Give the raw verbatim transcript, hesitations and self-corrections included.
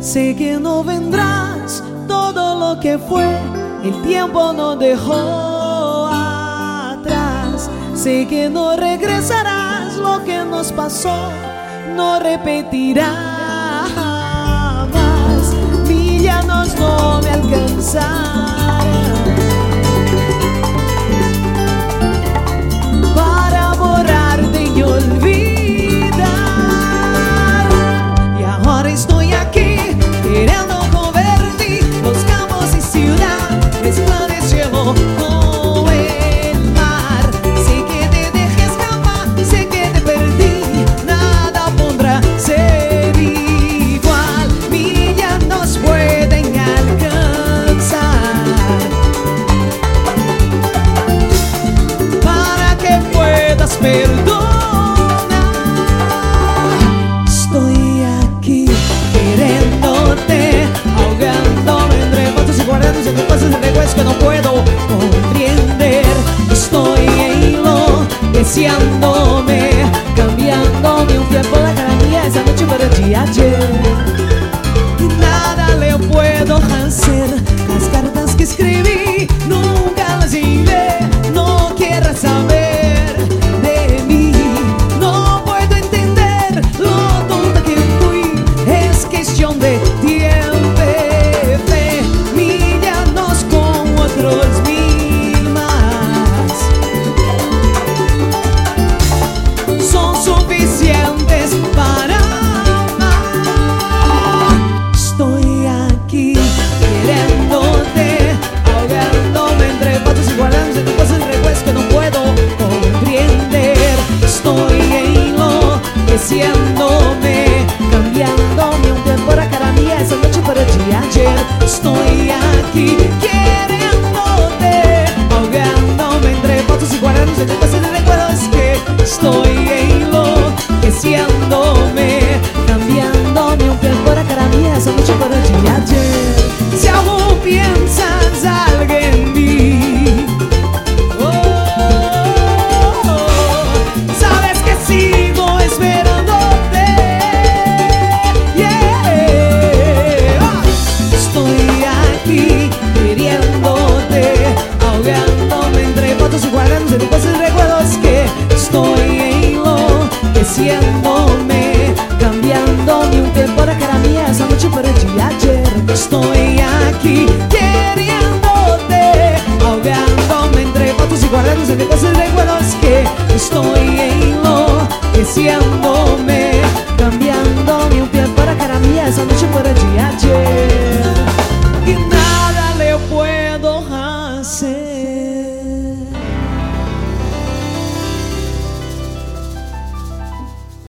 Sé que no vendrás, todo lo que fue, el tiempo no dejó atrás. Sé que no regresarás, lo que nos pasó no repetirá jamás. Villanos no me alcanzarán para borrarte y olvidar. Y ahora estoy aquí queriendo convertir los campos y ciudad, mezcla de cielo con el mar. Sé que te dejé escapar, sé que te perdí, nada podrá ser igual. Villanos pueden alcanzar para que puedas perdonar. Estoy aquí queriéndote, ahogándome entre fotos y guardando entre cosas de recuerdos que no puedo comprender. Estoy en lo deseándome, cambiándome un tiempo la cara mía esa noche para el día ayer. Y nada le puedo hacer, las cartas que escribí